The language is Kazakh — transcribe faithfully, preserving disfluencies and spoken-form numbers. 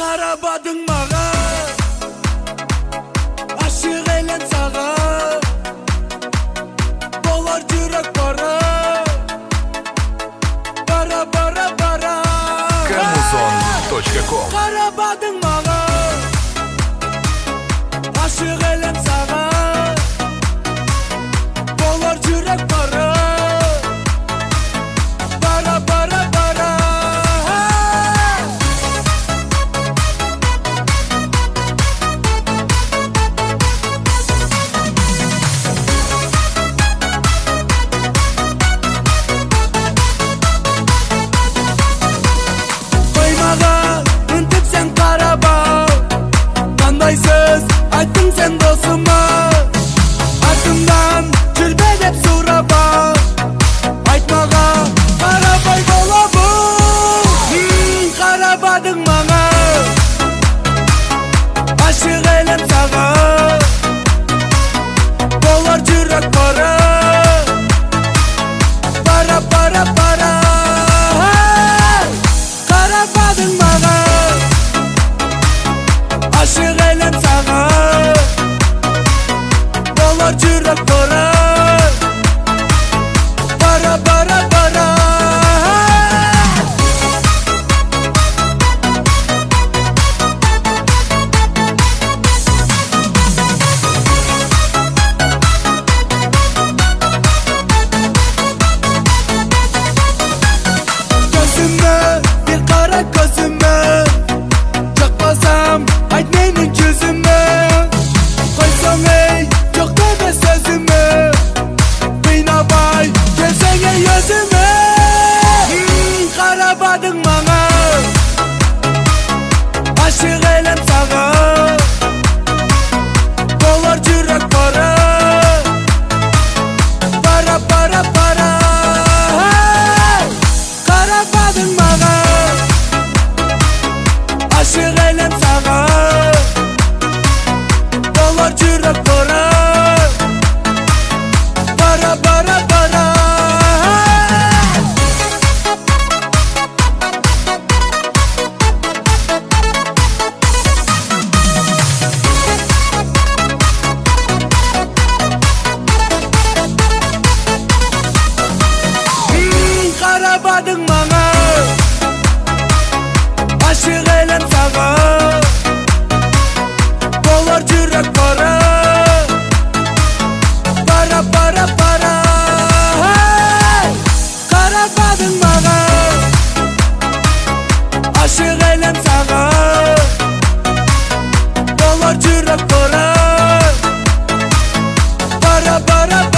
Карабадың мага, ашык элен сага, болар жүрөк бара, бара бара бара. Камузон точка ком. Карабадың мага, ашык элен сага, болар жүрөк бара, бара бара бара. Qandaysiz aytding sen do'sima, ardimdan жүрбе деп сурaba, айтмага карабай болобу. Карабадың мага, ашык элем сага, болар жүрөк бара, бара бара бара. Карабадың мага, ашык элем сага, болар жүрөк бара, бара бара бара. Көзүмө бир кара, көзүмө жакпасам айт менин жүзүмө, койсоң эй жок деме сөзүмө, кыйнабай келсең эй өзүмө. Карабадың мага, ашык элем сага, болар жүрөк бара, бара бара бара. Карабадың мага, ашык элем сага, болар жүрөк бара, бара бара бара. Карабадың мага, ашык элем сага, болар жүрөк бара, бара бара бара. Карабадың мага, ашык элем сага, болар жүрөк бара, бара бара